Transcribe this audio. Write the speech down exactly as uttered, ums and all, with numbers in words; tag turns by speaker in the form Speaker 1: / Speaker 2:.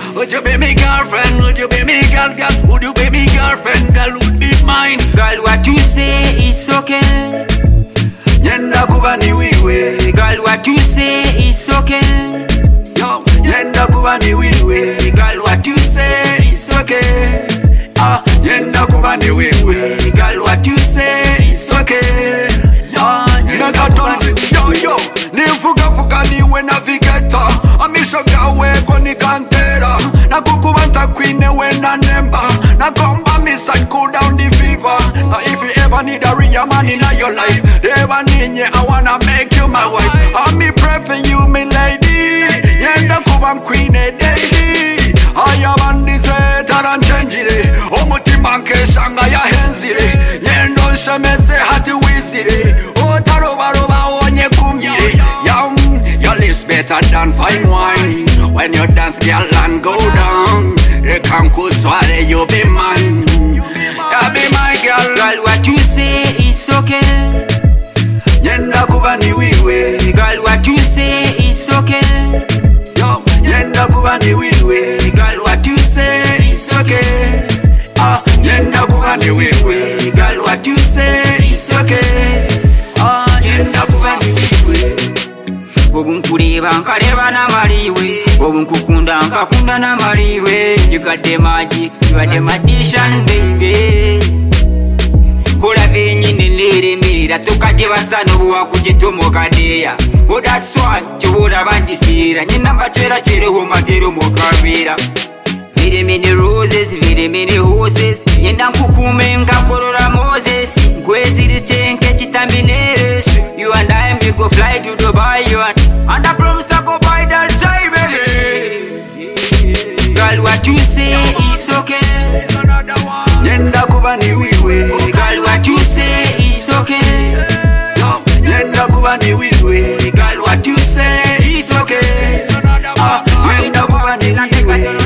Speaker 1: Would you be me girlfriend? Would you be me girl, girl? Would you be me girlfriend? Girl would be mine.
Speaker 2: Girl, what you say is okay.
Speaker 1: Yenda kuba ni wiwe.
Speaker 2: Girl, what you say is okay.
Speaker 1: Yo, yenda kuba ni wiwe. Girl, what you say is okay. Ah, yenda kuba ni wiwe. Girl, what you say is okay. Ah, yenda kuba ni wiwe. Yo, yo, ni fuga fuga niwe navigator. Amisho gawe koni kantera. Na kukubanta queen wenda nemba. Na komba misa cool down the fever. Now if you ever need a real man in your life, ever need you, I wanna make you my wife. I'm me pray for you, me lady. Yenda kubam queen a lady. I am on this way, taran change it. Omutima nkeshanga ya henzire. Yendo shemese hati wizire. O taro baro ba onye kumire. Yum, your lips better than fine wine. When you dance, girl, and go down, you can cool swallow, you be mine. You be my girl.
Speaker 2: Girl, what you say is okay.
Speaker 1: Yenda kuba ni wiwe.
Speaker 2: Girl, what you say is okay.
Speaker 1: Yo, yenda kuba ni wiwe. Girl, what you say is okay. Ah, yenda kuba ni wiwe. Girl, what you say is okay. Ah, yenda kuba ni wiwe.
Speaker 2: Obunkureba nkaleba na mariwe. Obunkukunda nkakunda na mariwe. You got the magic, you are the magician, baby. Hola venyine neremera tukajye basano buwa kugitomo kadeya. Oh that's why chubura bandisira nyina mbatera chereho matero mukabira. Very many roses, very many horses. Yenda nkukume ngakorora Moses. Kwezi richenke chitambineres. You and I may go fly to Dubai. You and, and I promise to go buy that chai, baby. Girl, what you say is okay.
Speaker 1: Yenda kuba ni wiwe.
Speaker 2: Girl, what you say is okay.
Speaker 1: Yo, yenda kuba ni wiwe. Girl, what you say is okay. Ah, yenda kuba ni wiwe.